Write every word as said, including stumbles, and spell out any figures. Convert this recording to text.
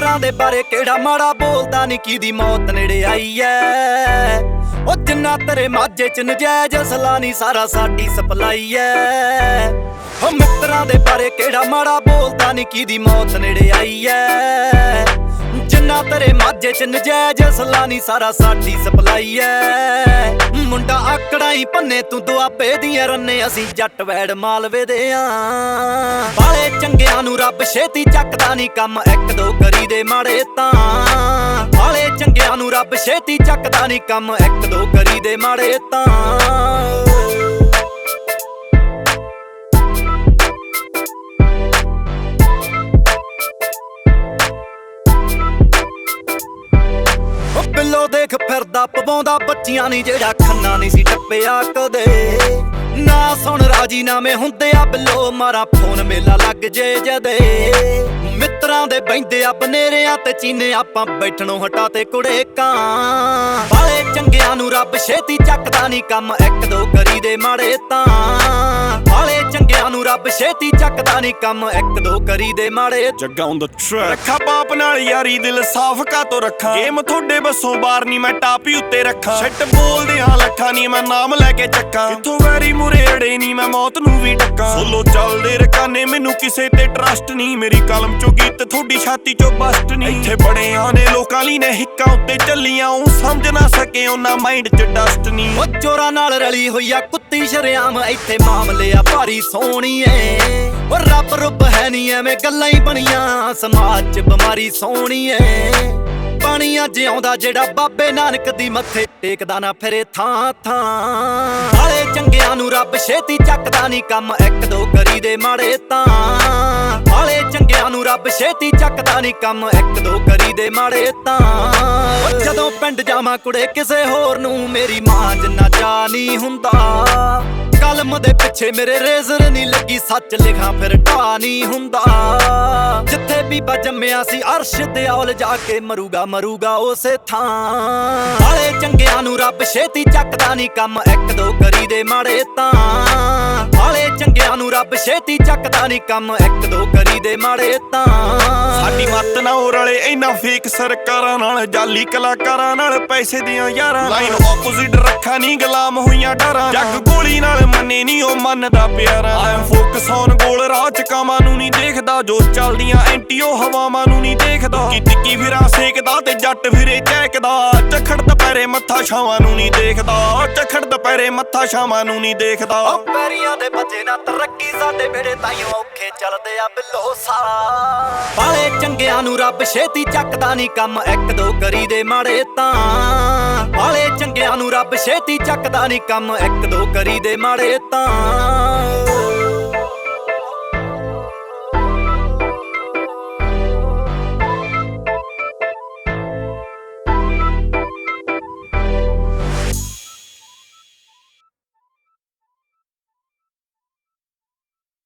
ਮਿੱਤਰਾਂ ਦੇ ਬਾਰੇ ਕਿਹੜਾ ਮਾੜਾ ਬੋਲਦਾ ਨੀ ਕਿਹਦੀ ਮੌਤ ਨੇੜੇ ਆਈ ਐ। ਉਹ ਜਿੰਨਾ ਤੇਰੇ ਮਾਝੇ ਚ ਨਜਾਇਜ਼ ਅਸਲਾ ਨੀ ਸਾਰਾ ਸਾਡੀ ਸਪਲਾਈ ਐ। ਉਹ ਮਿੱਤਰਾਂ ਦੇ ਬਾਰੇ ਕਿਹੜਾ ਮਾੜਾ ਬੋਲਦਾ ਨੀ ਕਿਹਦੀ ਮੌਤ ਨੇੜੇ ਆਈ ਐ। ਜਿੰਨਾ ਤੇਰੇ ਮਾਝੇ ਚ ਨਜਾਇਜ਼ ਅਸਲਾ ਨੀ ਸਾਰਾ ਸਾਡੀ ਸਪਲਾਈ ਐ। ਮੁੰਡਾ ਆਕੜਾਂ ਹੀ ਭੰਨੇ ਤੂੰ ਦੁਆਬੇ ਦੀਆਂ ਰੰਨੇ ਅਸੀਂ ਜੱਟ ਵੈੜ ਮਾਲਵੇ ਦੇ ਆਂ। ਬਾਲੇ ਚੰਗਿਆਂ ਨੂੰ ਰੱਬ ਛੇਤੀ ਚੱਕਦਾ ਨੀ ਕੰਮ ਇੱਕ ਦੋ ਕਰੀ ਦੇ ਮਾੜੇ ਤਾਂ। ਬਾਲੇ ਚੰਗਿਆਂ ਨੂੰ ਰੱਬ ਛੇਤੀ ਚੱਕਦਾ ਨੀ ਕੰਮ ਇੱਕ ਦੋ ਕਰੀ ਦੇ ਮਾੜੇ ਤਾਂ। ਬਿੱਲੋ ਦੇਖ ਫਿਰਦਾ ਪਵਾਉਂਦਾ ਬੱਚੀਆਂ ਨੀ ਜਿਹੜਾ ਖੰਨਾ ਨਹੀਂ ਸੀ ਟੱਪਿਆ ਕਦੇ। ਨਾ ਸੁਣ ਰਾਜੀਨਾਮੇ ਹੁੰਦੇ ਆ ਬਿੱਲੋ ਮਾਰਾ ਫੋਨ ਮੇਲਾ ਲੱਗ ਜੇ ਜਦੇ। ਮਿੱਤਰਾਂ ਦੇ ਬਹਿੰਦੇ ਆ ਬਨੇਰਿਆਂ ਤੇ ਚੀਨੇ ਆਪਾਂ ਬੈਠਣੋਂ ਹਟਾ ਤੇ ਕੁੜੇ ਕਾਂ। ਬਾਲੇ ਚੰਗਿਆਂ ਨੂੰ ਰੱਬ ਛੇਤੀ ਚੱਕਦਾ ਨੀ ਕੰਮ ਇੱਕ ਦੋ ਕਰੀ ਦੇ ਮਾੜੇ ਤਾਂ। ਬਾਲੇ ਚੰਗਿਆਂ ਨੂੰ ਰੱਬ ਛੇਤੀ ਚੱਕਦਾ ਨੀ ਕੰਮ ਇੱਕ ਦੋ ਕਰੀ ਦੇ ਮਾੜੇ। ਜੱਗਾ ਔਨ ਦ ਟਰੈਕ ਰੱਖਾ ਪਾਪ ਨਾਲ ਯਾਰੀ ਦਿਲ ਸਾਫ਼ ਕਾਤੋਂ ਰੱਖਾਂ। ਗੇਮ ਤੁਹਾਡੇ ਬੱਸੋਂ ਬਾਹਰ ਨੀ ਮੈਂ ਟਾਪੀ ਉੱਤੇ ਰੱਖਾਂ। ਛੱਟ ਬੋਲਦੇ ਹਾਂ ਲੱਖਾਂ ਨੀ ਮੈਂ ਨਾਮ ਲੈ ਕੇ ਚੱਕਾਂ। ਕਿੱਥੋਂ ਵੈਰੀ ਮੁਰੇ ਅੜੇ ਨੀ ਮੈਂ ਮੌਤ ਨੂੰ ਵੀ ਟੱਕਾਂ। ਸੋਲੋ ਚੱਲਦੇ ਰਕਾਨੇ ਮੈਨੂੰ ਕਿਸੇ ਤੇ ਟਰਸਟ ਨੀ। ਮੇਰੀ ਕਲਮ ਚੋਂ ਗੀਤ ਤੁਹਾਡੀ ਛਾਤੀ ਚੋਂ ਬਸਟ ਨੀ। ਇੱਥੇ ਬੜਿਆਂ ਨੇ ਲੋਕਾਂ ਲਈ ਨੇ ਹਿੱਕਾਂ ਉੱਤੇ ਚੱਲੀਆਂ ਉਹ ਸਮਝ ਨਾ ਸਕੇ ਉਹਨਾਂ ਮਾਈਂਡ ਚ ਡਸਟ ਨੀ। ਉਹ ਚੋਰਾਂ ਨਾਲ ਰਲੀ ਹੋਈ ਆ ਕੁੱਤੀ ਸ਼ਰਿਆਮ ਇੱਥੇ ਮਾਮਲੇ ਆ ਭਾਰੀ ਸੋਹਣੀਏ। ਉਹ ਰੱਬ ਰੁੱਬ ਹੈ ਨੀ ਐਵੇਂ ਗੱਲਾਂ ਹੀ ਬਣੀਆਂ ਸਮਾਜ ਚ ਬਿਮਾਰੀ ਸੋਹਣੀਏ। ਪਾਣੀ ਅੱਜ ਆਉਂਦਾ ਜਿਹੜਾ ਬਾਬੇ ਨਾਨਕ ਦੀ ਮੱਥੇ ਟੇਕਦਾ ਨਾ ਫਿਰੇ ਥਾਂ ਥਾਂ। ਬਾਲੇ ਚੰਗਿਆਂ ਨੂੰ ਰੱਬ ਛੇਤੀ ਚੱਕਦਾ ਨੀ ਕੰਮ ਇੱਕ ਦੋ ਕਰੀ ਦੇ ਮਾੜੇ ਤਾਂ। ਬਾਲੇ ਚੰਗਿਆਂ ਨੂੰ ਰੱਬ ਛੇਤੀ ਚੱਕਦਾ ਨੀ ਕੰਮ ਇੱਕ ਦੋ ਕਰੀ ਦੇ ਮਾੜੇ ਤਾਂ। ਜਦੋਂ ਪਿੰਡ ਜਾਵਾਂ ਕੁੜੇ ਕਿਸੇ ਹੋਰ ਨੂੰ ਮੇਰੀ ਮਾਂ ਜਿੰਨਾ ਚਾਅ ਨੀ ਹੁੰਦਾ। ਕਲਮ ਦੇ ਪਿੱਛੇ ਮੇਰੇ ਰੇਜ਼ਰ ਨੀ ਲੱਗੀ ਸੱਚ ਲਿਖਾਂ ਫਿਰ ਢਾ ਨੀ ਹੁੰਦਾ। ਜਿੱਥੇ ਬੀਬਾ ਜੰਮਿਆ ਸੀ ਅਰਸ਼ ਤੇ ਔਲ ਜਾ ਕੇ ਮਰੂਗਾ ਮਰੂਗਾ ਉਸੇ ਥਾਂ। ਬਾਲੇ ਚੰਗਿਆਂ ਨੂੰ ਰੱਬ ਛੇਤੀ ਚੱਕਦਾ ਨੀ ਕੰਮ ਇੱਕ ਦੋ ਕਰੀ ਦੇ ਮਾੜੇ ਤਾਂ। ਬਾਲੇ ਚੰਗਿਆਂ ਨੂੰ ਰੱਬ ਛੇਤੀ ਚੱਕਦਾ ਨੀ ਕੰਮ ਇੱਕ ਦੋ ਕਰੀ ਦੇ ਮਾੜੇ ਤਾਂ। ਸਾਡੀ ਮੱਤ ਨਾ ਹੋ ਰਲੇ ਇਹਨਾਂ ਫੇਕ ਸਰਕਾਰਾਂ ਨਾਲ ਜਾਲੀ ਕਲਾਕਾਰਾਂ ਨਾਲ ਪੈਸੇ ਦੀਆਂ ਯਾਰਾਂ। ਲਾਈਨ ਆਪੋਜ਼ਿਟ ਰੱਖਾ ਨੀ ਗੁਲਾਮ ਹੋਈਆਂ ਡਰਾਂ। ਜੱਗ ਗੋਲੀ ਨਾਲ ਮੰਨੇ ਨੀ ਉਹ ਮੰਨਦਾ ਪਿਆਰਾ। ਆਮ ਫੋਕਸ ਔਨ ਗੋਲ ਰਾਹ ਚ ਕਾਮਾਂ ਨੂੰ ਨੀ ਦੇਖਦਾ। ਜੋ ਚੱਲਦੀਆਂ ਐਂਟੀਓ ਹਵਾਵਾਂ ਨੂੰ ਨੀ ਦੇਖਦਾ। ਕੀ ਟਿੱਕੀ ਫਿਰਾਂ ਸੇਕਦਾ ਤੇ ਜੱਟ ਫਿਰੇ ਚਹਿਕਦਾ। ਝੱਖੜ ਦੁਪਹਿਰੇ ਮੱਥਾ ਛਾਵਾਂ ਨੂੰ ਨੀ ਦੇਖਦਾ। ਝੱਖੜ ਦੁਪਹਿਰੇ ਮੱਥਾ ਛਾਵਾਂ ਨੂੰ ਨੀ ਦੇਖਦਾ। ਉਹ ਪੈਰੀਆਂ ਦੇ ਬੱਚੇ ਨਾ ਤਰੱਕੀ ਸਾਡੇ ਵੇੜੇ ਤਾਈਓ ਔਖੇ ਚੱਲਦੇ ਆ ਬਿੱਲੋ ਸਾ। ਬਾਲੇ ਚੰਗਿਆਂ ਨੂੰ ਰੱਬ ਛੇਤੀ ਚੱਕਦਾ ਨੀ ਕੰਮ ਇੱਕ ਦੋ ਕਰੀ ਦੇ ਮਾੜੇ ਤਾਂ। ਬਾਲੇ ਚੰਗਿਆਂ ਨੂੰ ਰੱਬ ਛੇਤੀ ਚੱਕਦਾ ਨੀ ਕੰਮ ਇੱਕ ਦੋ ਕਰੀ ਦੇ ਮਾੜੇ ਤਾਂ।